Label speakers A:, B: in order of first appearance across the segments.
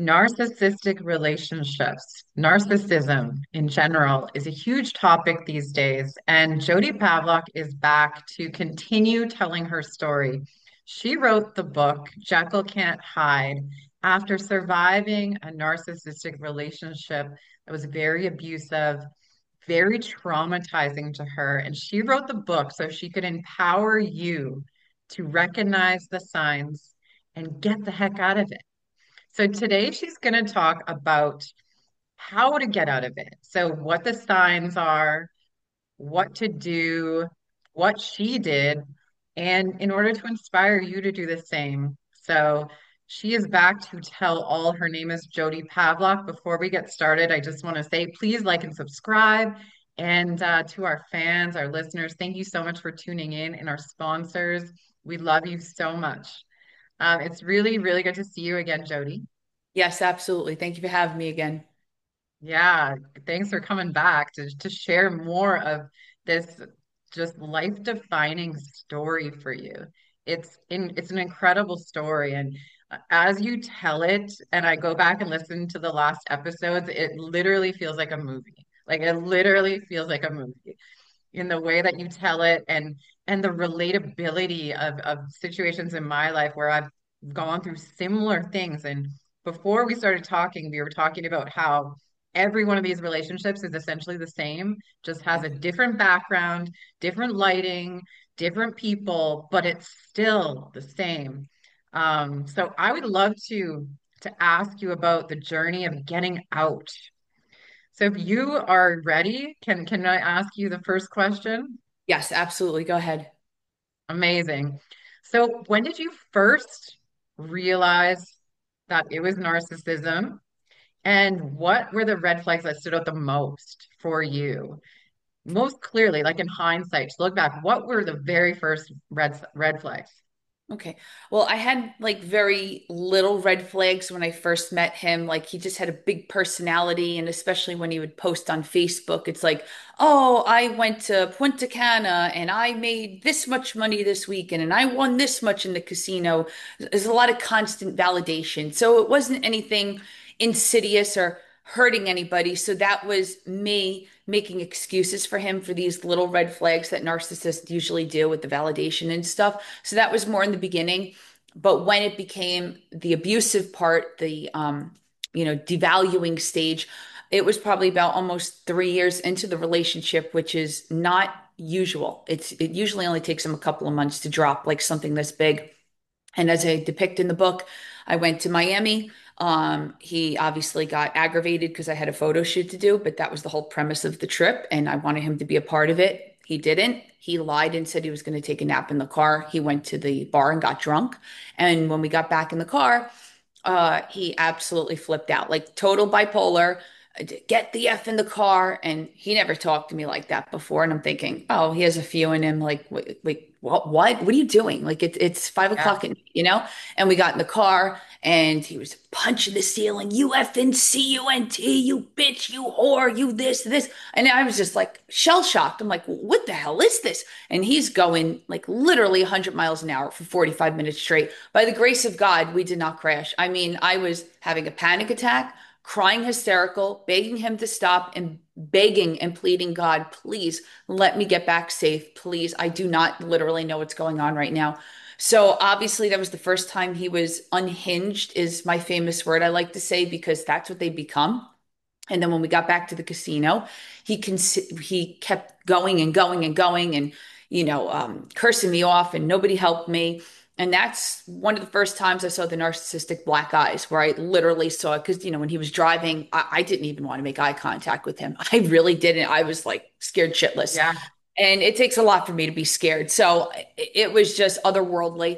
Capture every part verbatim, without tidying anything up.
A: Narcissistic relationships, narcissism in general is a huge topic these days, and Jodi Pavlok is back to continue telling her story. She wrote the book Jekyll Can't Hide after surviving a narcissistic relationship that was very abusive, very traumatizing to her. And she wrote the book so she could empower you to recognize the signs and get the heck out of it. So today she's going to talk about how to get out of it. So what the signs are, what to do, what she did, and in order to inspire you to do the same. So she is back to tell all. Her name is Jodi Pavlok. Before we get started, I just want to say please like and subscribe. And uh, to our fans, our listeners, thank you so much for tuning in, and our sponsors. We love you so much. Um, it's really, really good to see you again, Jodi.
B: Yes, absolutely. Thank you for having me again.
A: Yeah, thanks for coming back to to share more of this just life-defining story for you. It's in it's an incredible story, and uh, as you tell it, and I go back and listen to the last episodes, it literally feels like a movie. Like it literally feels like a movie in the way that you tell it, and and the relatability of of situations in my life where I've gone through similar things. And before we started talking, we were talking about how every one of these relationships is essentially the same, just has
B: Yeah.
A: a different background, different lighting, different people, but it's still the same. Um, so I would love to to ask you about the journey of getting out. So if you are ready, can can I ask you the first question?
B: Yes, absolutely. Go ahead.
A: Amazing. So when did you first realize that it was narcissism? And what were the red flags that stood out the most for you? Most clearly, like in hindsight, to look back, what were the very first red red flags?
B: Okay. Well, I had like very little red flags when I first met him. Like he just had a big personality, and especially when he would post on Facebook, it's like, "Oh, I went to Punta Cana and I made this much money this weekend and I won this much in the casino." There's a lot of constant validation. So it wasn't anything insidious or hurting anybody. So that was me making excuses for him for these little red flags that narcissists usually do with the validation and stuff. So that was more in the beginning. But when it became the abusive part, the um, you know, devaluing stage, it was probably about almost three years into the relationship, which is not usual. It's it usually only takes him a couple of months to drop like something this big. And as I depict in the book, I went to Miami. Um, he obviously got aggravated because I had a photo shoot to do, but that was the whole premise of the trip, and I wanted him to be a part of it. He didn't. He lied and said he was going to take a nap in the car. He went to the bar and got drunk. And when we got back in the car, uh, he absolutely flipped out, like total bipolar. Get the F in the car. And he never talked to me like that before. And I'm thinking, oh, he has a few in him. Like, wait, wait, what, what, what are you doing? Like, it, it's five
A: Yeah.
B: o'clock at night, you know? And we got in the car and he was punching the ceiling. You effing C U N T, you bitch, you whore, you this, this. And I was just like shell shocked. I'm like, what the hell is this? And he's going like literally one hundred miles an hour for forty-five minutes straight. By the grace of God, we did not crash. I mean, I was having a panic attack, crying hysterical, begging him to stop and begging and pleading, God, please let me get back safe. Please. I do not literally know what's going on right now. So obviously that was the first time he was unhinged, is my famous word I like to say, because that's what they become. And then when we got back to the casino, he can he kept going and going and going and you know um, cursing me off, and nobody helped me. And that's one of the first times I saw the narcissistic black eyes, where I literally saw it. Because you know when he was driving, I, I didn't even want to make eye contact with him. I really didn't. I was like scared shitless,
A: Yeah.
B: and it takes a lot for me to be scared. So it, it was just otherworldly.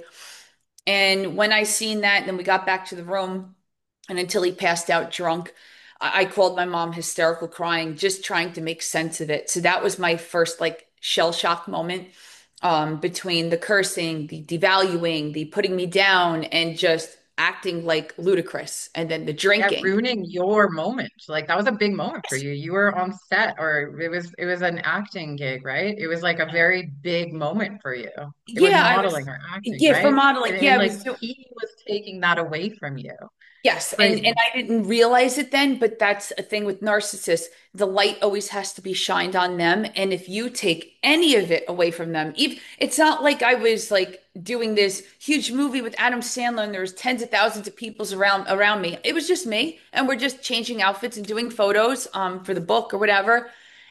B: And when I seen that, then we got back to the room, and until he passed out drunk, I, I called my mom hysterical crying, just trying to make sense of it. So that was my first like shell shock moment, um, between the cursing, the devaluing, the putting me down, and just acting like ludicrous, and then the
A: Yeah,
B: drinking.
A: ruining your moment. Like that was a big moment for you. You were on set, or it was it was an acting gig, right? It was like a very big moment for you. It was
B: Yeah, I was,
A: modeling or acting,
B: yeah, for
A: right?
B: modeling.
A: And,
B: Yeah,
A: and
B: I
A: like
B: was doing.
A: he was taking that away from you. It's
B: Yes, and and
A: crazy.
B: I didn't realize it then, but that's a thing with narcissists. The light always has to be shined on them, and if you take any of it away from them, even it's not like I was like doing this huge movie with Adam Sandler and there was tens of thousands of people's around around me. It was just me, and we're just changing outfits and doing photos um for the book or whatever.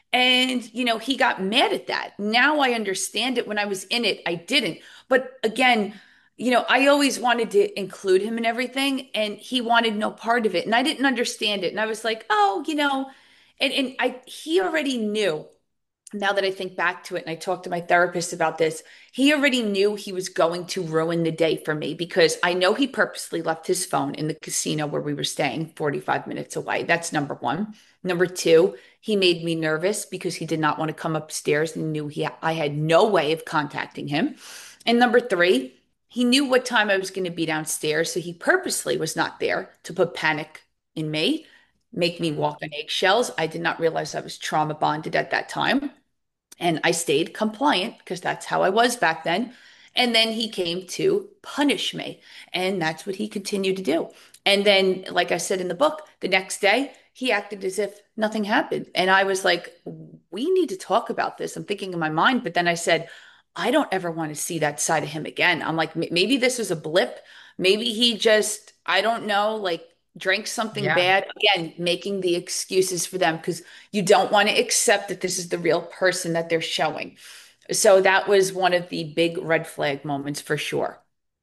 B: And you know, he got mad at that. Now I understand it. When I was in it, I didn't. But again, you know, I always wanted to include him in everything, and he wanted no part of it. And I didn't understand it. And I was like, oh, you know, and, and I he already knew. Now that I think back to it, and I talked to my therapist about this, he already knew he was going to ruin the day for me because I know he purposely left his phone in the casino where we were staying forty-five minutes away. That's number one. Number two, he made me nervous because he did not want to come upstairs and knew he I had no way of contacting him. And number three, he knew what time I was going to be downstairs, so he purposely was not there to put panic in me, make me
A: Mm.
B: walk on eggshells. I did not realize I was trauma bonded at that time. And I stayed compliant because that's how I was back then. And then he came to punish me. And that's what he continued to do. And then, like I said in the book, the next day, he acted as if nothing happened. And I was like, we need to talk about this. I'm thinking in my mind. But then I said, I don't ever want to see that side of him again. I'm like, "M- maybe this was a blip. Maybe he just, I don't know, like drank something
A: Yeah.
B: bad. Again, making the excuses for them because you don't want to accept that this is the real person that they're showing. So that was one of the big red flag moments for sure.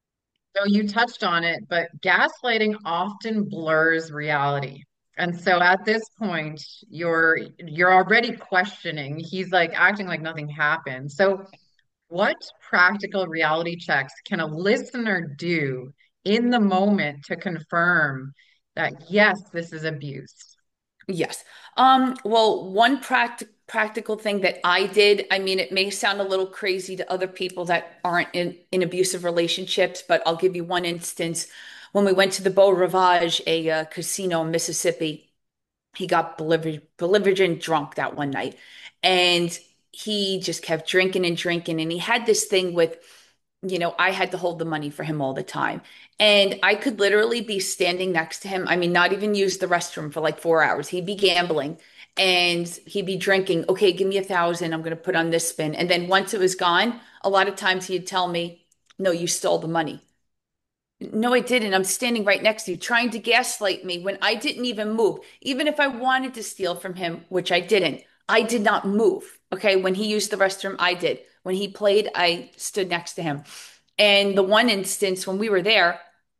A: So you touched on it, but gaslighting often blurs reality. And so at this point, you're you're already questioning. He's like acting like nothing happened. So what practical reality checks can a listener do in the moment to confirm that yes, this is abuse?
B: Yes. Um, well, one practic practical thing that I did, I mean, it may sound a little crazy to other people that aren't in, in abusive relationships, but I'll give you one instance. When we went to the Beau Rivage, a uh, casino in Mississippi, he got belliger- belligerent drunk that one night. And he just kept drinking and drinking. And he had this thing with, you know, I had to hold the money for him all the time. And I could literally be standing next to him. I mean, not even use the restroom for like four hours. He'd be gambling and he'd be drinking. Okay, give me a thousand. I'm going to put on this spin. And then once it was gone, a lot of times he'd tell me, no, you stole the money. No, I didn't. I'm standing right next to you, trying to gaslight me when I didn't even move. Even if I wanted to steal from him, which I didn't, I did not move. Okay. When he used the restroom, I did. When he played, I stood next to him. And the one instance when we were there,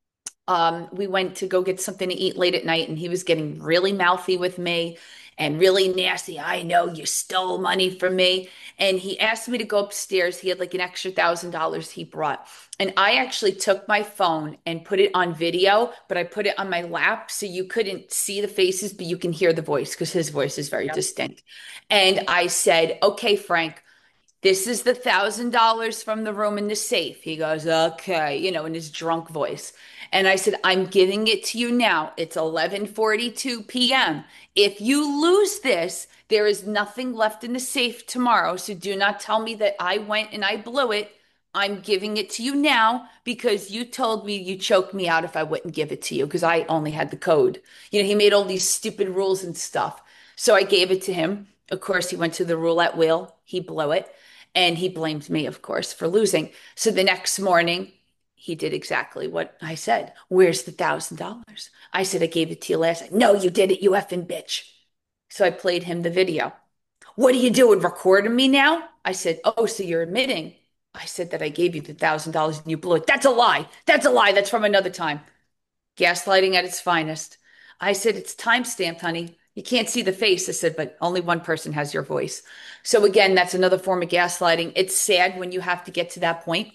B: um, we went to go get something to eat late at night, and he was getting really mouthy with me and really nasty. I know you stole money from me. And he asked me to go upstairs. He had like an extra thousand dollars he brought. And I actually took my phone and put it on video, but I put it on my lap so you couldn't see the faces, but you can hear the voice because his voice is very
A: Yep.
B: distinct. And I said, okay, Frank, this is the thousand dollars from the room in the safe. He goes, okay, you know, in his drunk voice. And I said, I'm giving it to you now. It's eleven forty-two p m. If you lose this, there is nothing left in the safe tomorrow. So do not tell me that I went and I blew it. I'm giving it to you now because you told me you choked me out if I wouldn't give it to you because I only had the code. You know, he made all these stupid rules and stuff. So I gave it to him. Of course, he went to the roulette wheel. He blew it. And he blamed me, of course, for losing. So the next morning, he did exactly what I said. Where's the thousand dollars? I said, I gave it to you last night. No, you did it, you effing bitch. So I played him the video. What are you doing? Recording me now? I said, oh, so you're admitting. I said that I gave you the thousand dollars and you blew it. That's a lie. That's a lie. That's from another time. Gaslighting at its finest. I said, it's time stamped, honey. You can't see the face. I said, but only one person has your voice. So again, that's another form of gaslighting. It's sad when you have to get to that point,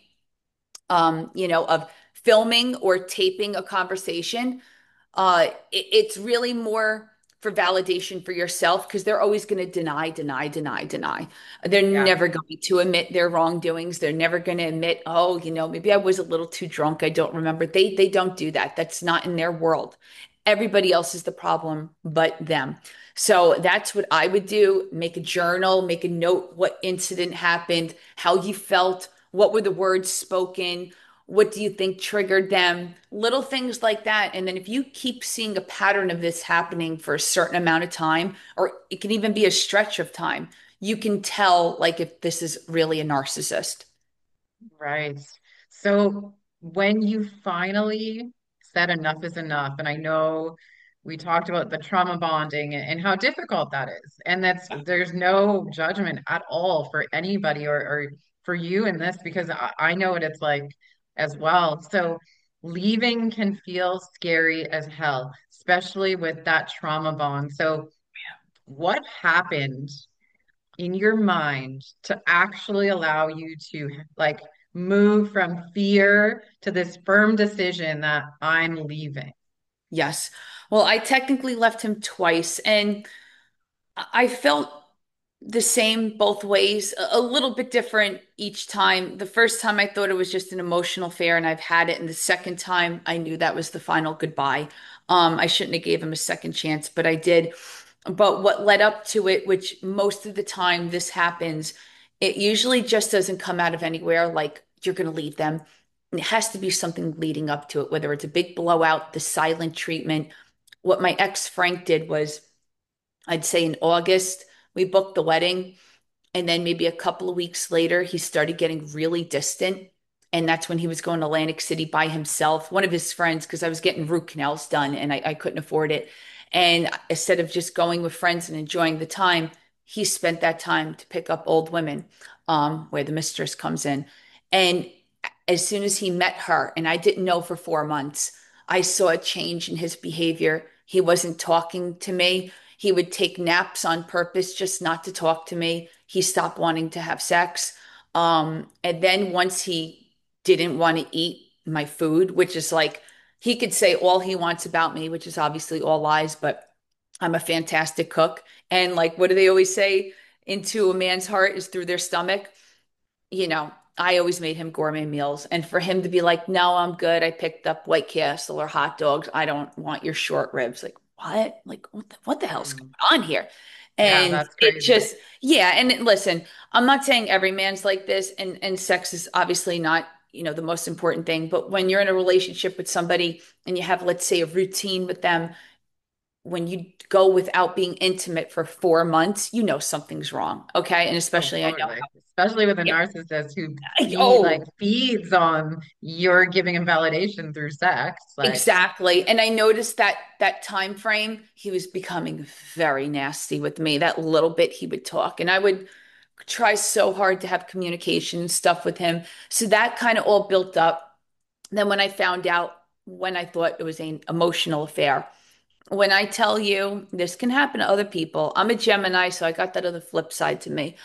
B: um, you know, of filming or taping a conversation. Uh, it- it's really more for validation for yourself because they're always going to deny, deny, deny, deny. They're
A: Yeah.
B: never going to admit their wrongdoings. They're never going to admit, oh, you know, maybe I was a little too drunk. I don't remember. They they don't do that. That's not in their world. Everybody else is the problem but them. So that's what I would do. Make a journal, make a note what incident happened, how you felt, what were the words spoken, What do you think triggered them? Little things like that. And then if you keep seeing a pattern of this happening for a certain amount of time, or it can even be a stretch of time, you can tell like if this is really a narcissist.
A: Right. So when you finally said enough is enough, and I know we talked about the trauma bonding and, and how difficult that is, and that's there's no judgment at all for anybody or, or for you in this because I, I know what it's like as well. So leaving can feel scary as hell, especially with that trauma bond. So what happened in your mind to actually allow you to like move from fear to this firm decision that I'm leaving?
B: Yes. Well, I technically left him twice, and I felt the same both ways, a a little bit different each time. The first time I thought it was just an emotional affair and I've had it, and the second time I knew that was the final goodbye. Um, I shouldn't have gave him a second chance, but I did. But what led up to it, which most of the time this happens, it usually just doesn't come out of anywhere like you're going to leave them. It has to be something leading up to it, whether it's a big blowout, the silent treatment. What my ex Frank did was, I'd say in August, we booked the wedding. And then maybe a couple of weeks later, he started getting really distant. And that's when he was going to Atlantic City by himself, one of his friends, because I was getting root canals done and I, I couldn't afford it. And instead of just going with friends and enjoying the time, he spent that time to pick up old women, um, where the mistress comes in. And as soon as he met her, and I didn't know for four months, I saw a change in his behavior. He wasn't talking to me. He would take naps on purpose just not to talk to me. He stopped wanting to have sex. Um, and then once he didn't want to eat my food, which is like he could say all he wants about me, which is obviously all lies, but I'm a fantastic cook. And like, what do they always say? Into a man's heart is through their stomach. You know, I always made him gourmet meals. And for him to be like, no, I'm good. I picked up White Castle or hot dogs. I don't want your short ribs. Like, what? Like, what the, what the hell's going
A: Mm.
B: on here?
A: Yeah,
B: And
A: that's
B: it
A: crazy.
B: just, yeah. And it- listen, I'm not saying every man's like this, and, and sex is obviously not, you know, the most important thing. But when you're in a relationship with somebody and you have, let's say, a routine with them, when you go without being intimate for four months, you know something's wrong. Okay. And
A: Oh,
B: especially I know
A: totally. Especially with a
B: how,
A: narcissist who
B: yeah,
A: feed like
B: oh,
A: feeds on your giving him validation through sex. Like,
B: exactly. And I noticed that that time frame, he was becoming very nasty with me. That little bit he would talk, and I would try so hard to have communication and stuff with him. So that kind of all built up. Then when I found out, when I thought it was an emotional affair, when I tell you this can happen to other people, I'm a Gemini, so I got that other flip side to me.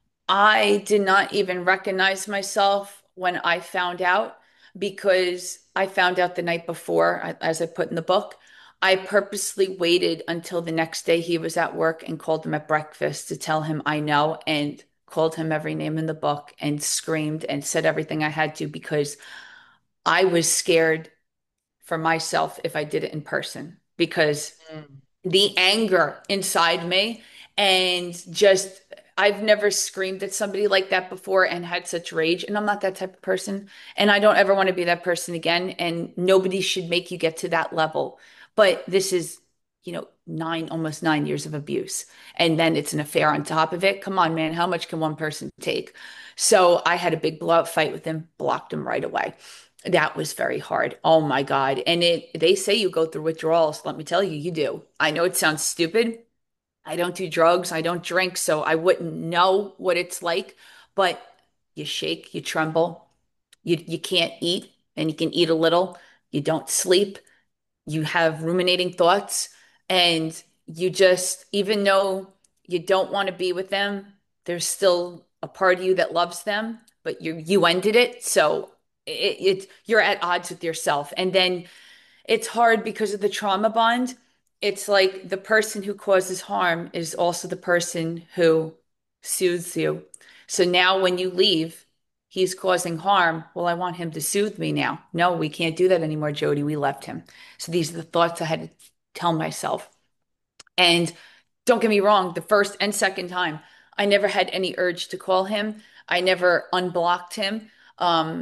B: I did not even recognize myself when I found out because I found out the night before, I- as I put in the book. I purposely waited until the next day he was at work and called him at breakfast to tell him I know, and called him every name in the book and screamed and said everything I had to because I was scared for myself if I did it in person because
A: mm,
B: the anger inside me and just I've never screamed at somebody like that before and had such rage, and I'm not that type of person, and I don't ever want to be that person again, and nobody should make you get to that level. But this is, you know, nine almost nine years of abuse, and then it's an affair on top of it. Come on, man, how much can one person take? So I had a big blowout fight with him, blocked him right away. That was very hard. Oh my God. And it they say you go through withdrawals. Let me tell you, you do. I know it sounds stupid. I don't do drugs. I don't drink, so I wouldn't know what it's like, but you shake, you tremble, you you can't eat, and you can eat a little. You don't sleep, you have ruminating thoughts, and you just, even though you don't want to be with them, there's still a part of you that loves them, but you you ended it, so it, it you're at odds with yourself. And then it's hard because of the trauma bond. It's like the person who causes harm is also the person who soothes you. So now when you leave, he's causing harm. Well, I want him to soothe me now. No, we can't do that anymore, Jody. We left him. So these are the thoughts I had to tell myself. And don't get me wrong, the first and second time, I never had any urge to call him. I never unblocked him. Um,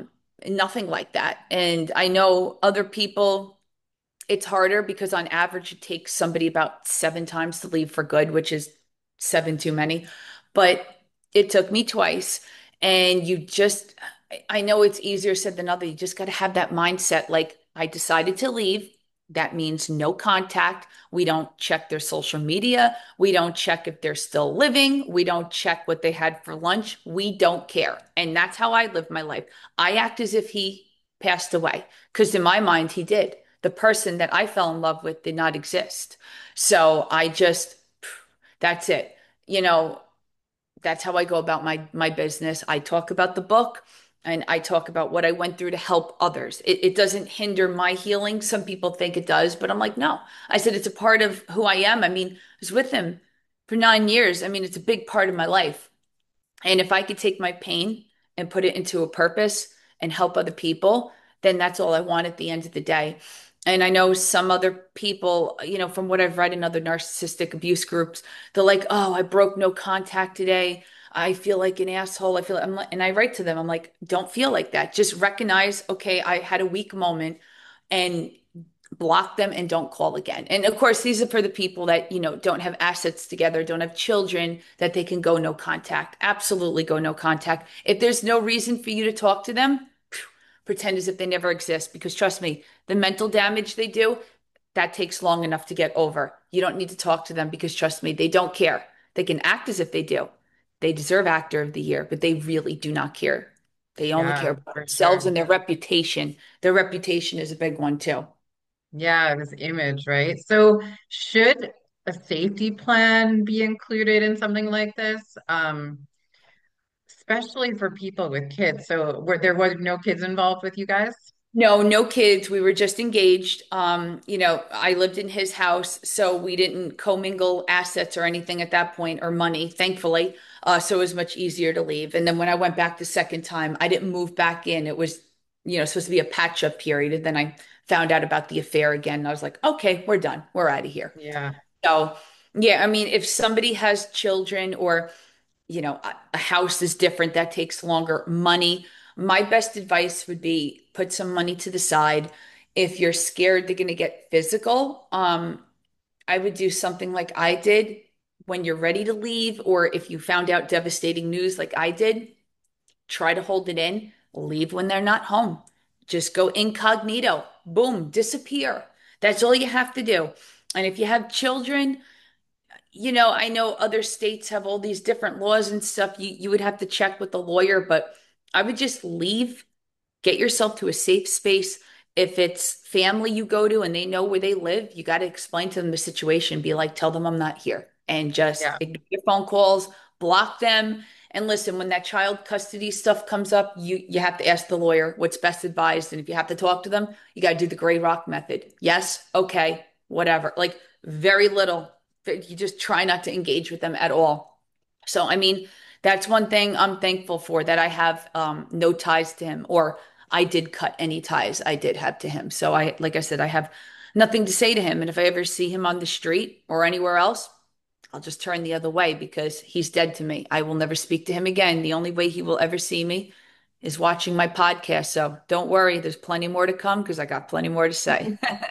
B: nothing like that. And I know other people, it's harder because on average it takes somebody about seven times to leave for good, which is seven too many. But it took me twice. And you just, I know it's easier said than other. You just got to have that mindset. Like, I decided to leave. That means no contact. We don't check their social media. We don't check if they're still living. We don't check what they had for lunch. We don't care. And that's how I live my life. I act as if he passed away because in my mind, he did. The person that I fell in love with did not exist. So I just, that's it. You know, that's how I go about my my business. I talk about the book and I talk about what I went through to help others. It, it doesn't hinder my healing. Some people think it does, but I'm like, no. I said it's a part of who I am. I mean, I was with him for nine years. I mean, it's a big part of my life. And if I could take my pain and put it into a purpose and help other people, then that's all I want at the end of the day. And I know some other people, you know, from what I've read in other narcissistic abuse groups, they're like, "Oh, I broke no contact today. I feel like an asshole. I feel," I'm like, and I write to them, I'm like, "Don't feel like that. Just recognize, okay, I had a weak moment and block them and don't call again." And of course, these are for the people that, you know, don't have assets together, don't have children that they can go no contact. Absolutely go no contact. If there's no reason for you to talk to them, pretend as if they never exist because trust me, the mental damage they do, that takes long enough to get over. You don't need to talk to them because trust me, they don't care. They can act as if they do. They deserve actor of the year, but they really do not care. They only care
A: Yeah,
B: about
A: for
B: themselves
A: sure.
B: and their reputation. Their reputation is a big one too.
A: Yeah, this image, right? So should a safety plan be included in something like this? Um, especially for people with kids. So were there was no kids involved with you guys?
B: No, no kids. We were just engaged. Um, you know, I lived in his house, so we didn't commingle assets or anything at that point or money, thankfully. Uh, so it was much easier to leave. And then when I went back the second time, I didn't move back in. It was, you know, supposed to be a patch up period. And then I found out about the affair again. And I was like, okay, we're done. We're out of here.
A: Yeah,
B: So, yeah, I mean, if somebody has children or you know, a, a house is different. That takes longer. Money. My best advice would be put some money to the side. If you're scared they're going to get physical, um, I would do something like I did when you're ready to leave, or if you found out devastating news like I did, try to hold it in, leave when they're not home. Just go incognito. Boom, disappear. That's all you have to do. And if you have children, you know, I know other states have all these different laws and stuff. You you would have to check with the lawyer, but I would just leave, get yourself to a safe space. If it's family you go to and they know where they live, you got to explain to them the situation. Be like, tell them I'm not here and just
A: yeah,
B: ignore your phone calls, block them. And listen, when that child custody stuff comes up, you you have to ask the lawyer what's best advised. And if you have to talk to them, you got to do the gray rock method. Yes, okay, whatever. Like very little. You just try not to engage with them at all. So, I mean, that's one thing I'm thankful for that I have um, no ties to him, or I did cut any ties I did have to him. So I, like I said, I have nothing to say to him. And if I ever see him on the street or anywhere else, I'll just turn the other way because he's dead to me. I will never speak to him again. The only way he will ever see me is watching my podcast. So don't worry, there's plenty more to come because I got plenty more to say.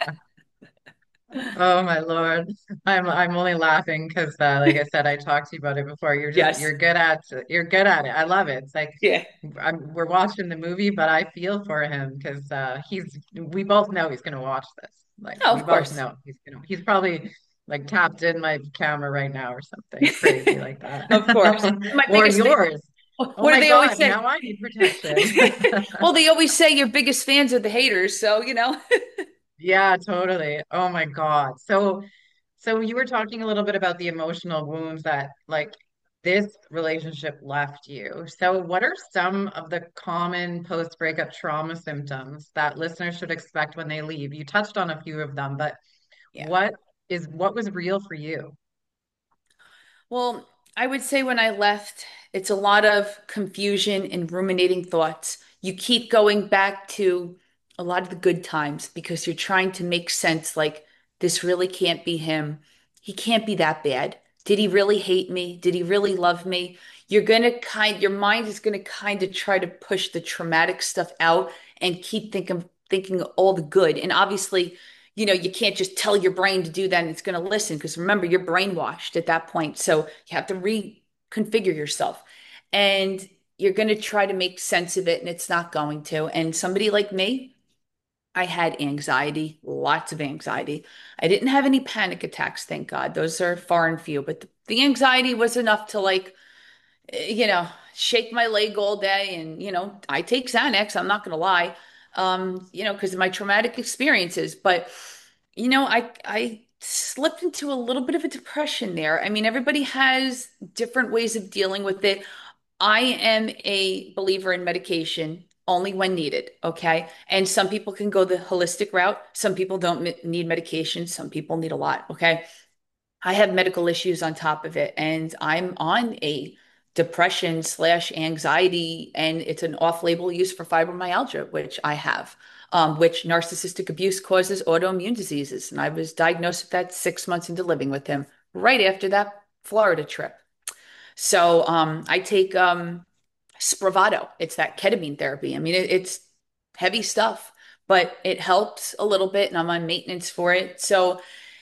A: Oh my Lord. I'm I'm only laughing because uh, like I said, I talked to you about it before. You're just
B: Yes.
A: you're good at you're good at it. I love it. It's like
B: Yeah.
A: I'm, we're watching the movie, but I feel for him because uh, he's we both know he's gonna watch this. Like
B: Oh,
A: we
B: of
A: both
B: course.
A: know he's gonna he's probably like tapped in my camera right now or something crazy like
B: Of course.
A: that.
B: My
A: Or
B: biggest thing.
A: yours. Oh
B: What do
A: my
B: they always
A: God,
B: say?
A: now I need protection.
B: Well, they always say your biggest fans are the haters. So, you know.
A: Yeah, totally. Oh my God. So So you were talking a little bit about the emotional wounds that like this relationship left you. So what are some of the common post-breakup trauma symptoms that listeners should expect when they leave? You touched on a few of them, but
B: Yeah.
A: what is what was real for you?
B: Well, I would say when I left, it's a lot of confusion and ruminating thoughts. You keep going back to a lot of the good times because you're trying to make sense like, this really can't be him. He can't be that bad. Did he really hate me? Did he really love me? You're going to kind, your mind is going to kind of try to push the traumatic stuff out and keep thinking thinking all the good. And obviously, you know, you can't just tell your brain to do that and it's going to listen because remember, you're brainwashed at that point. So you have to reconfigure yourself. And you're going to try to make sense of it and it's not going to. And somebody like me, I had anxiety, lots of anxiety. I didn't have any panic attacks, thank God. Those are far and few, but the, the anxiety was enough to like, eh, you know, shake my leg all day. And, you know, I take Xanax, I'm not going to lie, um, you know, because of my traumatic experiences. But, you know, I, I, slipped into a little bit of a depression there. I mean, everybody has different ways of dealing with it. I am a believer in medication only when needed, okay? And some people can go the holistic route. Some people don't me- need medication. Some people need a lot, okay? I have medical issues on top of it, and I'm on a depression slash anxiety, and it's an off-label use for fibromyalgia, which I have, um, which narcissistic abuse causes autoimmune diseases. And I was diagnosed with that six months into living with him, right after that Florida trip. So um, I take um, Spravato. It's that ketamine therapy. I mean, it, it's heavy stuff, but it helps a little bit, and I'm on maintenance for it. So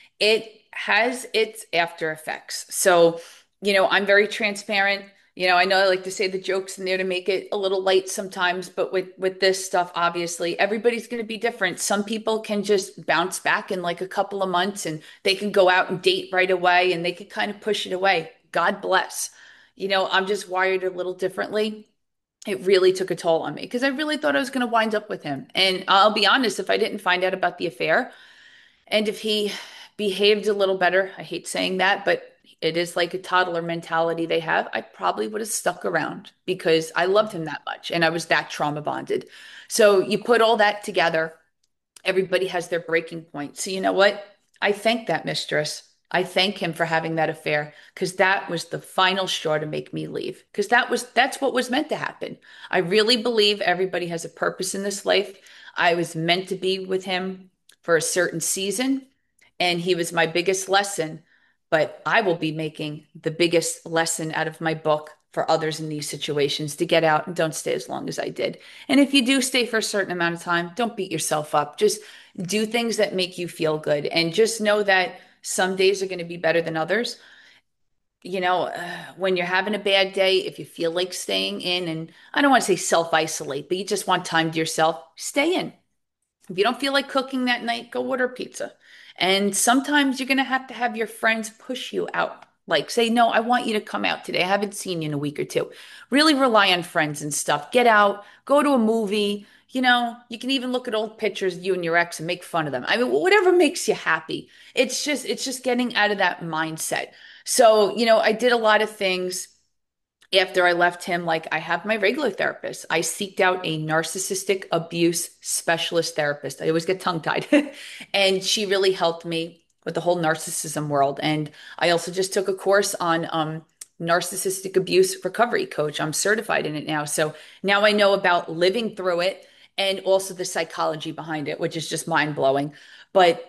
B: it has its after effects. So, you know, I'm very transparent. You know, I know I like to say the jokes in there to make it a little light sometimes, but with with this stuff, obviously, everybody's going to be different. Some people can just bounce back in like a couple of months and they can go out and date right away and they can kind of push it away. God bless. You know, I'm just wired a little differently. It really took a toll on me because I really thought I was going to wind up with him. And I'll be honest, if I didn't find out about the affair, and if he behaved a little better, I hate saying that, but it is like a toddler mentality they have, I probably would have stuck around because I loved him that much and I was that trauma bonded. So you put all that together, everybody has their breaking point. So you know what? I thank that mistress. I thank him for having that affair because that was the final straw to make me leave. Because that was that's what was meant to happen. I really believe everybody has a purpose in this life. I was meant to be with him for a certain season, and he was my biggest lesson. But I will be making the biggest lesson out of my book for others in these situations to get out and don't stay as long as I did. And if you do stay for a certain amount of time, don't beat yourself up. Just do things that make you feel good. And just know that some days are going to be better than others. You know, uh, when you're having a bad day, if you feel like staying in, and I don't want to say self isolate, but you just want time to yourself, stay in. If you don't feel like cooking that night, go order pizza. And sometimes you're going to have to have your friends push you out. Like, say, no, I want you to come out today. I haven't seen you in a week or two. Really rely on friends and stuff. Get out, go to a movie. You know, you can even look at old pictures of you and your ex and make fun of them. I mean, whatever makes you happy. It's just, it's just getting out of that mindset. So, you know, I did a lot of things after I left him. Like I have my regular therapist. I seeked out a narcissistic abuse specialist therapist. I always get tongue tied. And she really helped me with the whole narcissism world. And I also just took a course on um, narcissistic abuse recovery coach. I'm certified in it now. So now I know about living through it and also the psychology behind it, which is just mind blowing. But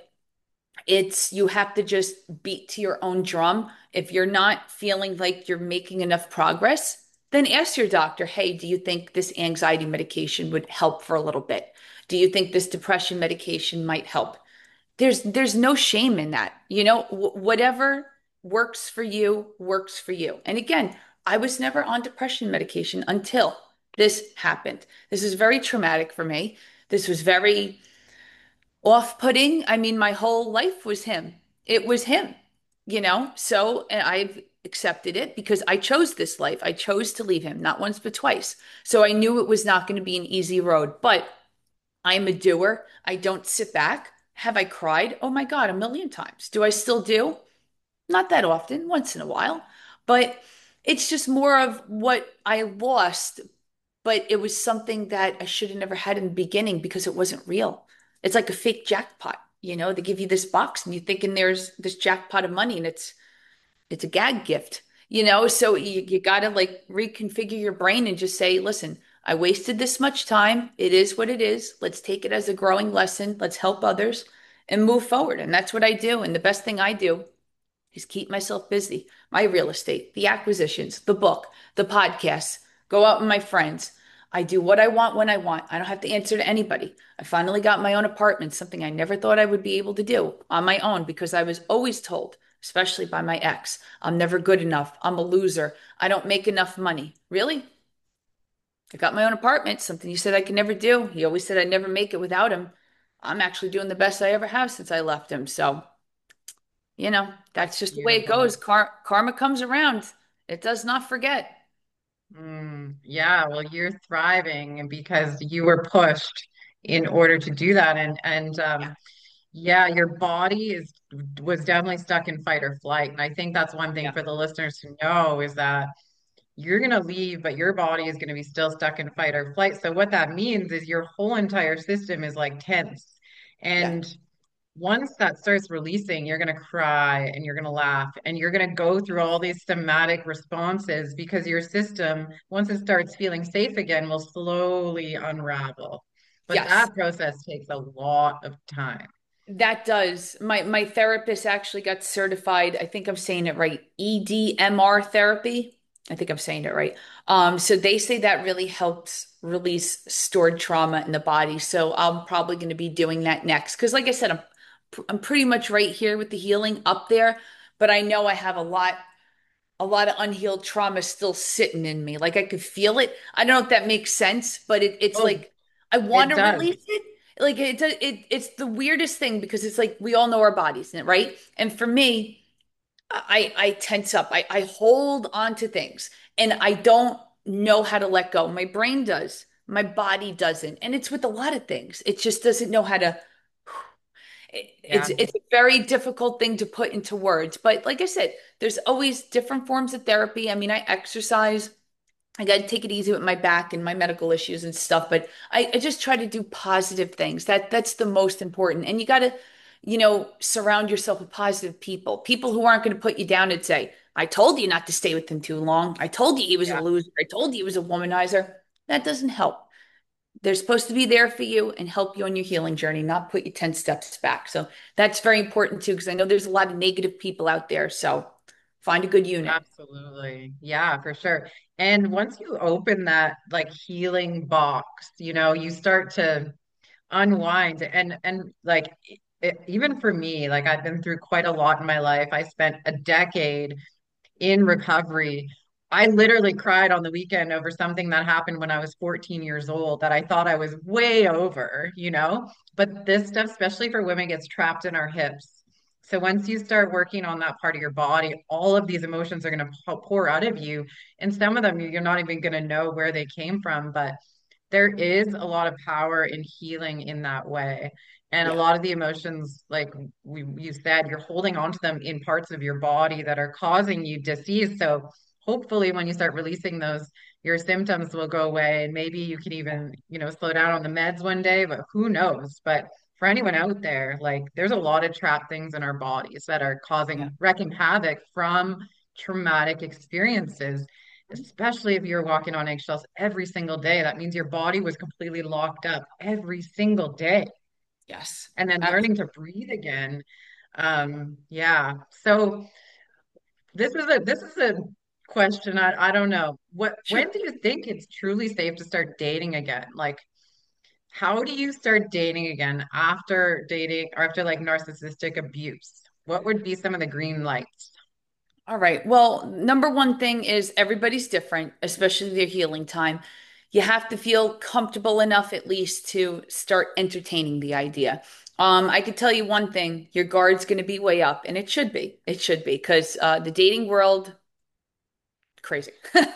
B: it's you have to just beat to your own drum. If you're not feeling like you're making enough progress, then ask your doctor, hey, do you think this anxiety medication would help for a little bit? Do you think this depression medication might help? There's there's no shame in that. You know, wh- whatever works for you works for you. And again, I was never on depression medication until this happened. This is very traumatic for me. This was very off-putting. I mean, my whole life was him. It was him, you know? So, and I've accepted it because I chose this life. I chose to leave him, not once, but twice. So I knew it was not going to be an easy road, but I'm a doer. I don't sit back. Have I cried? Oh my God, a million times. Do I still do? Not that often, once in a while. But it's just more of what I lost, but it was something that I should have never had in the beginning because it wasn't real. It's like a fake jackpot. You know, they give you this box and you're thinking there's this jackpot of money and it's it's a gag gift, you know? So you, you got to like reconfigure your brain and just say, listen, I wasted this much time. It is what it is. Let's take it as a growing lesson. Let's help others and move forward. And that's what I do. And the best thing I do is keep myself busy. My real estate, the acquisitions, the book, the podcasts, go out with my friends. I do what I want when I want. I don't have to answer to anybody. I finally got my own apartment, something I never thought I would be able to do on my own because I was always told, especially by my ex, I'm never good enough. I'm a loser. I don't make enough money. Really? I got my own apartment, something you said I could never do. He always said I'd never make it without him. I'm actually doing the best I ever have since I left him. So, you know, that's just the way it
A: Beautiful.
B: goes. Car karma comes around. It does not forget.
A: Mm, yeah, well, you're thriving because you were pushed in order to do that. And and
B: Yeah.
A: um yeah, your body is was definitely stuck in fight or flight. And I think that's one thing
B: Yeah.
A: for the listeners to know is that you're going to leave, but your body is going to be still stuck in fight or flight. So what that means is your whole entire system is like tense.
B: Yeah.
A: And once that starts releasing, you're going to cry and you're going to laugh and you're going to go through all these somatic responses because your system, once it starts feeling safe again, will slowly unravel. But
B: Yes.
A: that process takes a lot of time.
B: That does. My my therapist actually got certified. I think I'm saying it right. E D M R therapy. I think I'm saying it right. Um, so they say that really helps release stored trauma in the body. So I'm probably going to be doing that next. Because like I said, I'm I'm pretty much right here with the healing up there, but I know I have a lot a lot of unhealed trauma still sitting in me. Like I could feel it. I don't know if that makes sense, but it, it's
A: Oh,
B: like I want
A: it
B: to
A: does.
B: release it. Like it, it, it's the weirdest thing because it's like we all know our bodies, right? And for me, I, I tense up. I, I hold on to things, and I don't know how to let go. My brain does. My body doesn't, and it's with a lot of things. It just doesn't know how to it- it's
A: Yeah,
B: it's a very difficult thing to put into words. But like I said, there's always different forms of therapy. I mean, I exercise. I got to take it easy with my back and my medical issues and stuff, but I, I just try to do positive things. That that's the most important. And you got to, you know, surround yourself with positive people, people who aren't going to put you down and say, "I told you not to stay with him too long. I told you he was a
A: yeah,
B: loser. I told you he was a womanizer." That doesn't help. They're supposed to be there for you and help you on your healing journey, not put you ten steps back. So that's very important too, because I know there's a lot of negative people out there. So find a good unit.
A: absolutely. Yeah, for sure. And once you open that like healing box, you know, you start to unwind and and like it, even for me, like I've been through quite a lot in my life. I spent a decade in recovery. I literally cried on the weekend over something that happened when I was fourteen years old that I thought I was way over, you know? But this stuff, especially for women, gets trapped in our hips. So once you start working on that part of your body, all of these emotions are going to pour out of you. And some of them you're not even going to know where they came from. But there is a lot of power in healing in that way. And a
B: Yeah.
A: lot of the emotions, like we you said, you're holding on to them in parts of your body that are causing you disease. So hopefully when you start releasing those, your symptoms will go away and maybe you can even, you know, slow down on the meds one day, but who knows? But for anyone out there, like there's a lot of trapped things in our bodies that are
B: Yeah.
A: causing wrecking havoc from traumatic experiences, especially if you're walking on eggshells every single day. That means your body was completely locked up every single day.
B: Yes.
A: And then learning to
B: Absolutely.
A: breathe again. Um, yeah. So this is a this is a question I, I don't know. What when
B: Sure.
A: do you think it's truly safe to start dating again? Like how do you start dating again after dating or after like narcissistic abuse? What would be some of the green lights?
B: All right. Well, number one thing is everybody's different, especially their healing time. You have to feel comfortable enough at least to start entertaining the idea. Um, I could tell you one thing, your guard's going to be way up, and it should be. It should be because uh, the dating world crazy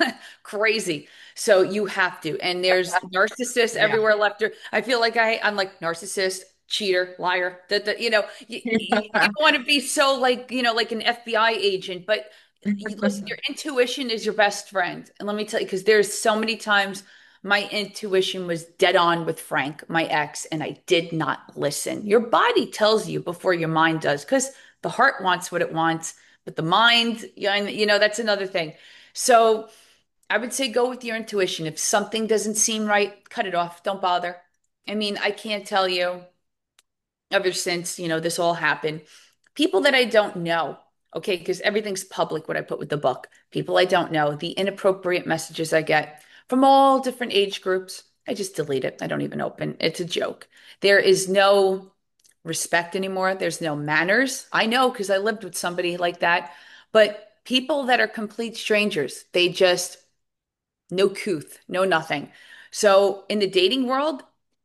B: crazy, so you have to, and there's narcissists
A: Yeah.
B: everywhere left or I feel like I I'm like narcissist, cheater, liar, that that you know you, you, you don't want to be so like you know like an F B I agent, but you, listen, your intuition is your best friend, and let me tell you, because there's so many times my intuition was dead on with Frank, my ex, and I did not listen. Your body tells you before your mind does, because the heart wants what it wants, but the mind, yeah, you know, that's another thing. So I would say go with your intuition. If something doesn't seem right, cut it off. Don't bother. I mean, I can't tell you ever since, you know, this all happened, people that I don't know, okay, because everything's public what I put with the book. People I don't know, the inappropriate messages I get from all different age groups. I just delete it. I don't even open. It's a joke. There is no respect anymore. There's no manners. I know because I lived with somebody like that. But people that are complete strangers, they just no couth, no nothing. So in the dating world,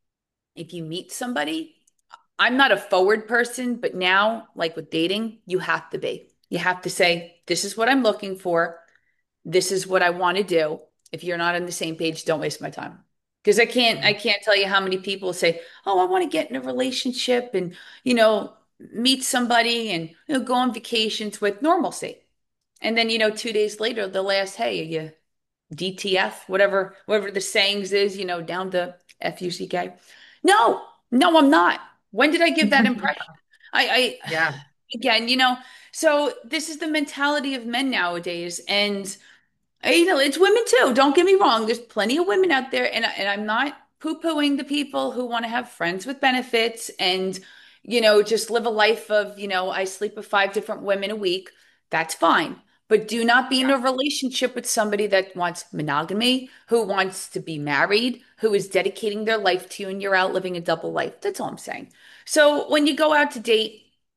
B: if you meet somebody, I'm not a forward person, but now, like with dating, you have to be. You have to say, this is what I'm looking for. This is what I want to do. If you're not on the same page, don't waste my time. Because I can't, I
A: Mm.
B: can't tell you how many people say, "Oh, I want to get in a relationship and, you know, meet somebody and you know, go on vacations with normalcy." And then, you know, two days later, they'll ask, "Hey, are you D T F, whatever, whatever the sayings is, you know, down to F U C K. No, no, I'm not. When did I give that impression? I, I,
A: Yeah,
B: again, you know, so this is the mentality of men nowadays. And uh, You know, it's women too. Don't get me wrong. There's plenty of women out there, and and I'm not poo-pooing the people who want to have friends with benefits and, you know, just live a life of, you know, I sleep with five different women a week. That's fine. But do not be in
A: yeah,
B: a relationship with somebody that wants monogamy, who wants to be married, who is dedicating their life to you, and you're out living a double life. That's all I'm saying. So when you go out to date,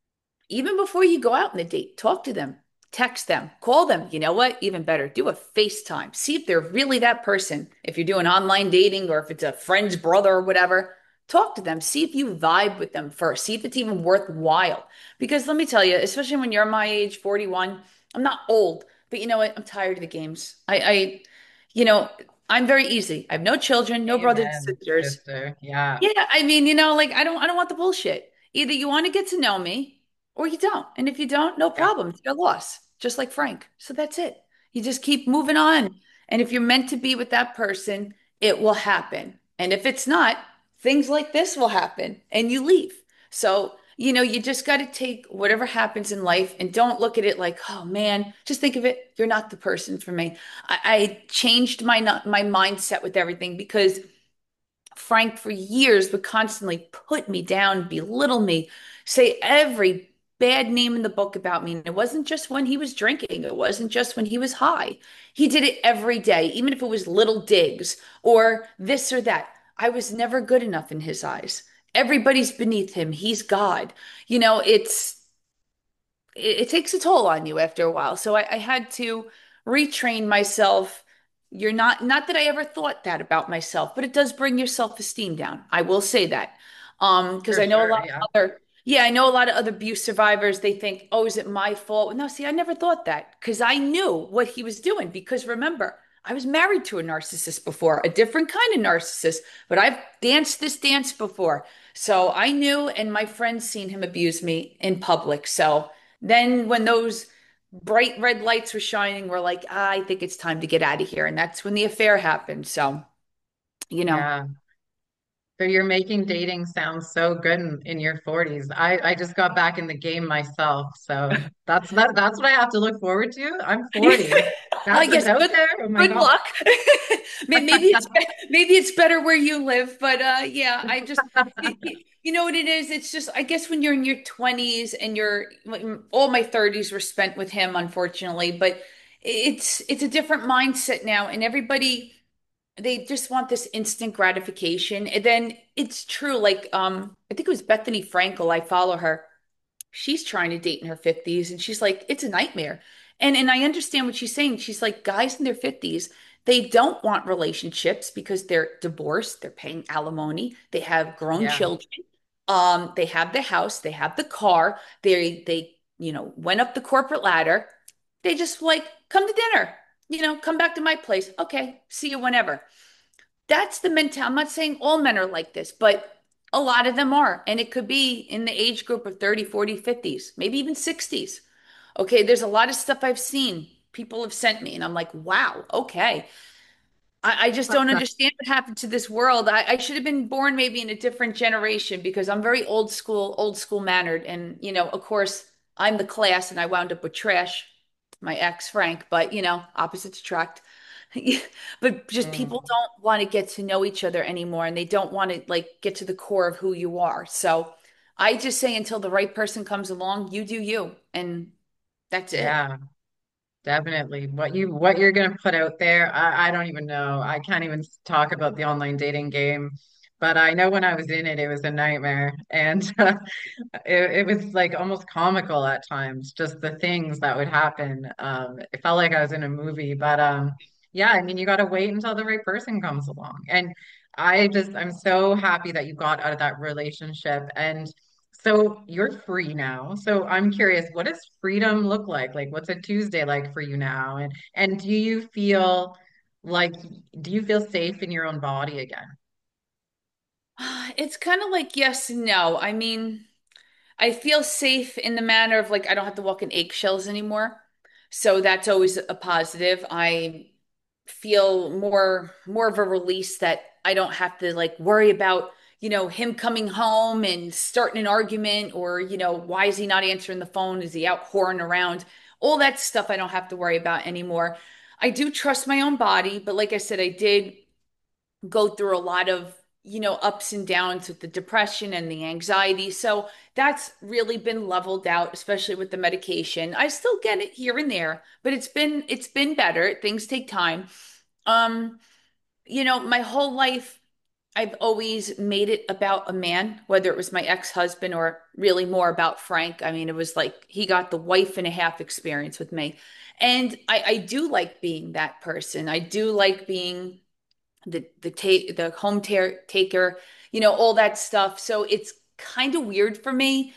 B: even before you go out on a date, talk to them, text them, call them. You know what? Even better, do a FaceTime. See if they're really that person. If you're doing online dating or if it's a friend's brother or whatever, talk to them. See if you vibe with them first. See if it's even worthwhile. Because let me tell you, especially when you're my age, forty-one, I'm not old, but you know what? I'm tired of the games. I, I, you know, I'm very easy. I have no children, no brothers and
A: amen,
B: sisters.
A: sister. Yeah,
B: Yeah, I mean, you know, like I don't I don't want the bullshit. Either you want to get to know me or you don't. And if you don't, no
A: yeah,
B: problem. It's your loss, just like Frank. So that's it. You just keep moving on. And if you're meant to be with that person, it will happen. And if it's not, things like this will happen and you leave. So, you know, you just got to take whatever happens in life and don't look at it like, oh man, just think of it. You're not the person for me. I, I changed my, my mindset with everything because Frank, for years, would constantly put me down, belittle me, say every bad name in the book about me. And it wasn't just when he was drinking, it wasn't just when he was high. He did it every day, even if it was little digs or this or that. I was never good enough in his eyes. Everybody's beneath him. He's God. You know, it's it, it takes a toll on you after a while. So I, I had to retrain myself. You're not, not that I ever thought that about myself, but it does bring your self-esteem down. I will say that. Um, because
A: for
B: I know a
A: sure.
B: lot
A: Yeah,
B: of other, yeah, I know a lot of other abuse survivors, they think, oh, is it my fault? No, see, I never thought that because I knew what he was doing. Because remember, I was married to a narcissist before, a different kind of narcissist, but I've danced this dance before. So I knew, and my friends seen him abuse me in public. So then when those bright red lights were shining, we're like, ah, I think it's time to get out of here. And that's when the affair happened. So, you know,
A: yeah. So you're making dating sound so good in, in your forties. I, I just got back in the game myself. So that's that, that's what I have to look forward to. I'm forty.
B: I
A: That's what's
B: guess
A: out
B: good
A: there. Oh my
B: good
A: God.
B: luck. May- Maybe it's be- maybe it's better where you live, but uh yeah, I just y- y- you know what it is? It's just I guess when you're in your twenties and you're all my thirties were spent with him, unfortunately, but it's it's a different mindset now, and everybody they just want this instant gratification. And then it's true, like um, I think it was Bethany Frankel, I follow her. She's trying to date in her fifties, and she's like, it's a nightmare. And and I understand what she's saying. She's like, guys in their fifties, they don't want relationships because they're divorced, they're paying alimony, they have grown
A: Yeah.
B: children, um, they have the house, they have the car, they they, you know, went up the corporate ladder. They just like, come to dinner, you know, come back to my place. Okay, see you whenever. That's the mentality. I'm not saying all men are like this, but a lot of them are. And it could be in the age group of thirty, forty, fifties, maybe even sixties. Okay, there's a lot of stuff I've seen people have sent me, and I'm like, wow, okay. I, I just don't understand what happened to this world. I, I should have been born maybe in a different generation because I'm very old school, old school mannered. And, you know, of course, I'm the class and I wound up with trash, my ex, Frank, but, you know, opposites attract. But just people
A: Mm,
B: don't want to get to know each other anymore and they don't want to like get to the core of who you are. So I just say until the right person comes along, you do you. And that's it.
A: yeah. Definitely. What you what you're gonna put out there, I, I don't even know. I can't even talk about the online dating game. But I know when I was in it, it was a nightmare. And uh, it, it was like almost comical at times, just the things that would happen. Um, it felt like I was in a movie. But um, yeah, I mean, you got to wait until the right person comes along. And I just, I'm so happy that you got out of that relationship. And so you're free now. So I'm curious, what does freedom look like? Like, what's a Tuesday like for you now? And and do you feel like do you feel safe in your own body again?
B: It's kind of like yes and no. I mean, I feel safe in the manner of like I don't have to walk in eggshells anymore. So that's always a positive. I feel more more of a release that I don't have to like worry about, you know, him coming home and starting an argument or, you know, why is he not answering the phone? Is he out whoring around? All that stuff I don't have to worry about anymore. I do trust my own body, but like I said, I did go through a lot of, you know, ups and downs with the depression and the anxiety. So that's really been leveled out, especially with the medication. I still get it here and there, but it's been it's been better. Things take time. Um, you know, my whole life I've always made it about a man, whether it was my ex-husband or really more about Frank. I mean, it was like he got the wife and a half experience with me. And I, I do like being that person. I do like being the the take the home care taker, you know, all that stuff. So it's kind of weird for me,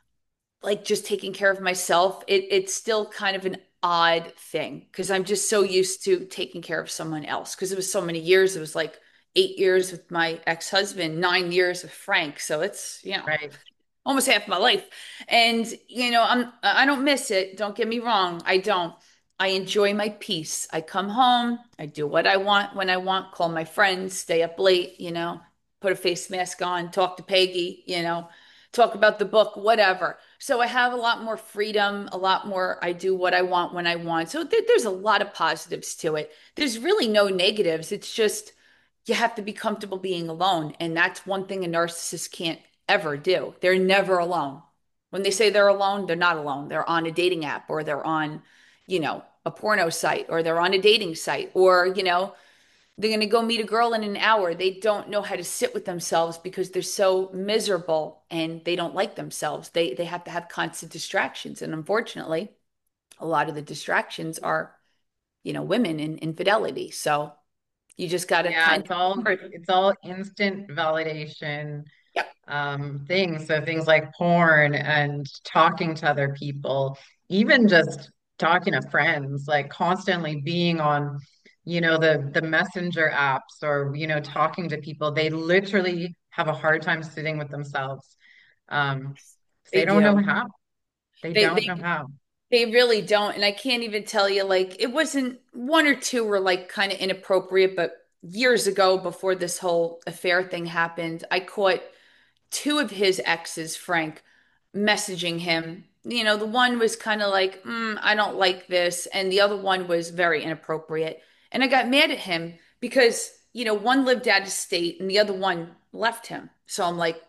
B: like just taking care of myself. It it's still kind of an odd thing because I'm just so used to taking care of someone else because it was so many years. It was like eight years with my ex-husband, nine years with Frank. So it's, you know,
A: Right.
B: almost half my life. And you know, I'm I don't miss it. Don't get me wrong. I don't. I enjoy my peace. I come home, I do what I want when I want, call my friends, stay up late, you know, put a face mask on, talk to Peggy, you know, talk about the book, whatever. So I have a lot more freedom, a lot more I do what I want when I want. So there, there's a lot of positives to it. There's really no negatives. It's just you have to be comfortable being alone. And that's one thing a narcissist can't ever do. They're never alone. When they say they're alone, they're not alone. They're on a dating app or they're on, you know, a porno site or they're on a dating site or, you know, they're going to go meet a girl in an hour. They don't know how to sit with themselves because they're so miserable and they don't like themselves. They they have to have constant distractions. And unfortunately, a lot of the distractions are, you know, women and infidelity. So you just got to
A: Yeah,
B: kind
A: it's all
B: of,
A: it's all instant validation
B: yep,
A: um, things. So things like porn and talking to other people, even just talking to friends, like constantly being on, you know, the the messenger apps or, you know, talking to people. They literally have a hard time sitting with themselves. Um, 'cause
B: they
A: they don't know
B: do.
A: how. They
B: They
A: don't
B: they
A: know how.
B: They really don't. And I can't even tell you, like, it wasn't one or two were like kind of inappropriate, but years ago, before this whole affair thing happened, I caught two of his exes, Frank, messaging him. You know, the one was kind of like, mm, I don't like this. And the other one was very inappropriate. And I got mad at him because, you know, one lived out of state and the other one left him. So I'm like,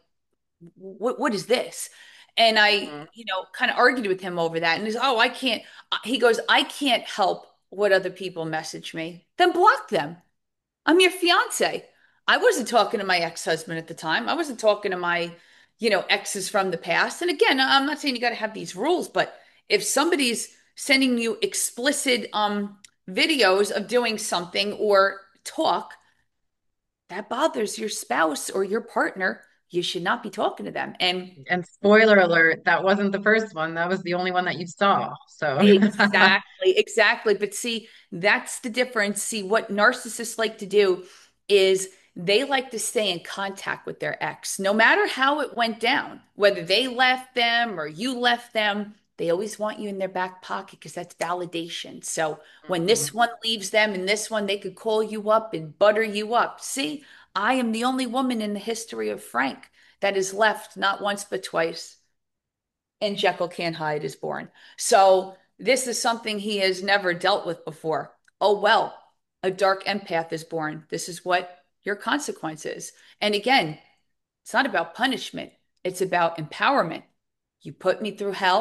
B: what what is this? And I,
A: Mhm.
B: you know, kind of argued with him over that. And he's, oh, I can't. uh, He goes, I can't help what other people message me. Then block them. I'm your fiance. I wasn't talking to my ex-husband at the time. I wasn't talking to my, you know, exes from the past. And again, I'm not saying you got to have these rules, but if somebody's sending you explicit um videos of doing something or talk, that bothers your spouse or your partner, you should not be talking to them. And
A: And spoiler alert, that wasn't the first one. That was the only one that you saw. So
B: exactly, exactly. But see, that's the difference. See, what narcissists like to do is they like to stay in contact with their ex, no matter how it went down, whether they left them or you left them. They always want you in their back pocket because that's validation. So when this
A: Mhm.
B: one leaves them and this one, they could call you up and butter you up. See, I am the only woman in the history of Frank that is left not once but twice and Jekyll Can't Hide is born. So this is something he has never dealt with before. Oh, well, a dark empath is born. This is what your consequence is. And again, it's not about punishment, it's about empowerment. You put me through hell.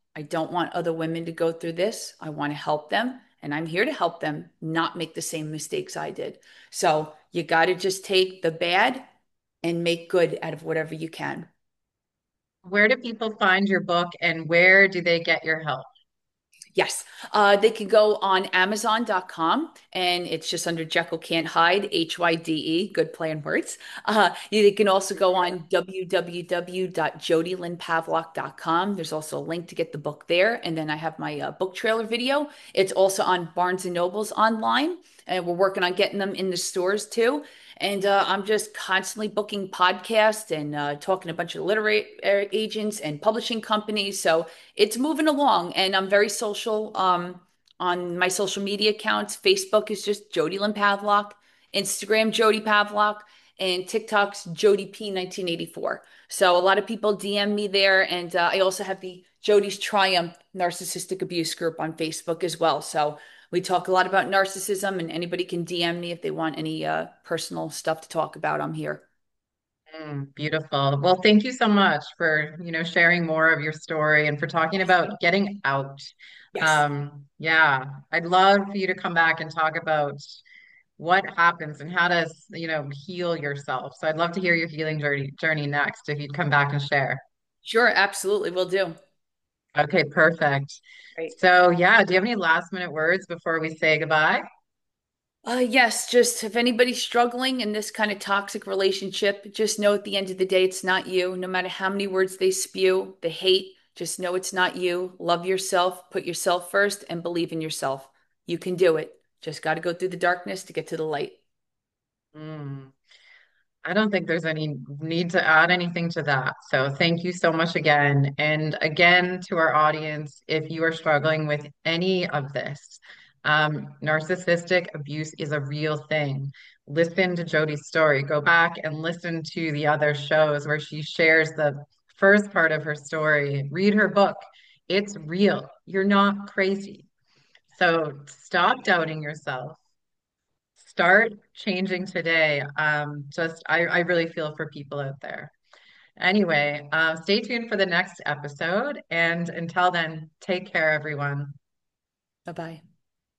B: I don't want other women to go through this. I want to help them, and I'm here to help them not make the same mistakes I did. So you got to just take the bad and make good out of whatever you can.
A: Where do people find your book and where do they get your help?
B: Yes, uh, they can go on Amazon dot com and it's just under Jekyll Can't Hide, H Y D E, good play on words. Uh, they can also go on w w w dot jody lynn pavlock dot com. There's also a link to get the book there. And then I have my uh, book trailer video. It's also on Barnes and Nobles online, and we're working on getting them in the stores too. And uh, I'm just constantly booking podcasts and uh, talking to a bunch of literary uh, agents and publishing companies. So it's moving along, and I'm very social um, on my social media accounts. Facebook is just Jody Lynn Pavlock, Instagram Jody Pavlock, and TikTok's Jody P nineteen eighty-four. So a lot of people D M me there, and uh, I also have the Jody's Triumph Narcissistic Abuse group on Facebook as well. So we talk a lot about narcissism, and anybody can D M me if they want any uh, personal stuff to talk about. I'm here.
A: Mm, beautiful. Well, thank you so much for, you know, sharing more of your story and for talking about getting out.
B: Yes.
A: Um, yeah, I'd love for you to come back and talk about what happens and how to, you know, heal yourself. So I'd love to hear your healing journey journey next if you'd come back and share.
B: Sure, absolutely, will do.
A: Okay, perfect.
B: Great.
A: So yeah, do you have any last minute words before we say goodbye?
B: Uh, yes, just if anybody's struggling in this kind of toxic relationship, just know at the end of the day, it's not you. No matter how many words they spew, the hate, just know it's not you. Love yourself, put yourself first, and believe in yourself. You can do it. Just got to go through the darkness to get to the light.
A: Mm. I don't think there's any need to add anything to that. So thank you so much again. And again, to our audience, if you are struggling with any of this, um, narcissistic abuse is a real thing. Listen to Jody's story. Go back and listen to the other shows where she shares the first part of her story. Read her book. It's real. You're not crazy. So stop doubting yourself, start changing today. Um, just I, I really feel for people out there. Anyway, uh, stay tuned for the next episode. And until then, take care, everyone.
B: Bye bye.